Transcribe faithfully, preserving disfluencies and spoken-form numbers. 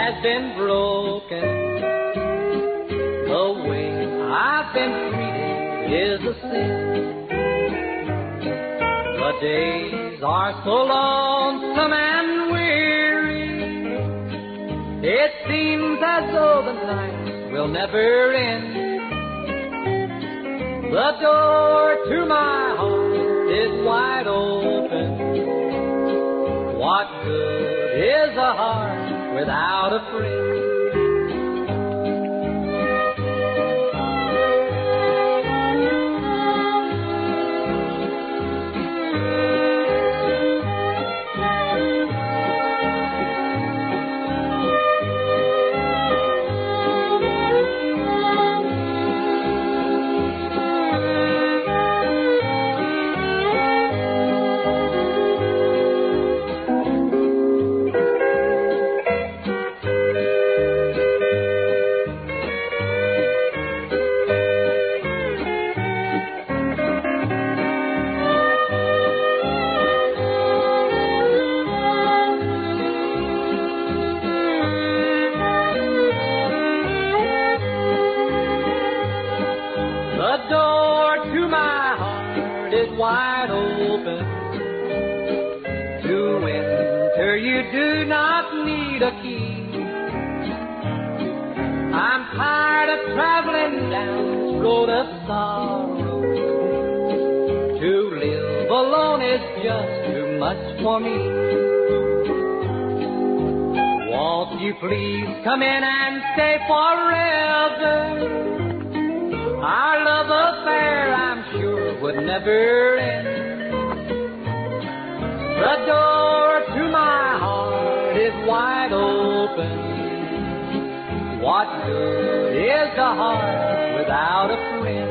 has been broken. The way I've been treated is a sin. The days are so lonesome and weary. It seems as though the nights will never end. The door to my heart is wide open. What good is a heart without a friend? The door to my heart is wide open. To enter you do not need a key. I'm tired of traveling down this road of sorrow. To live alone is just too much for me. Won't you please come in and stay forever? Our love affair, I'm sure, would never end. The door to my heart is wide open. What good is a heart without a friend?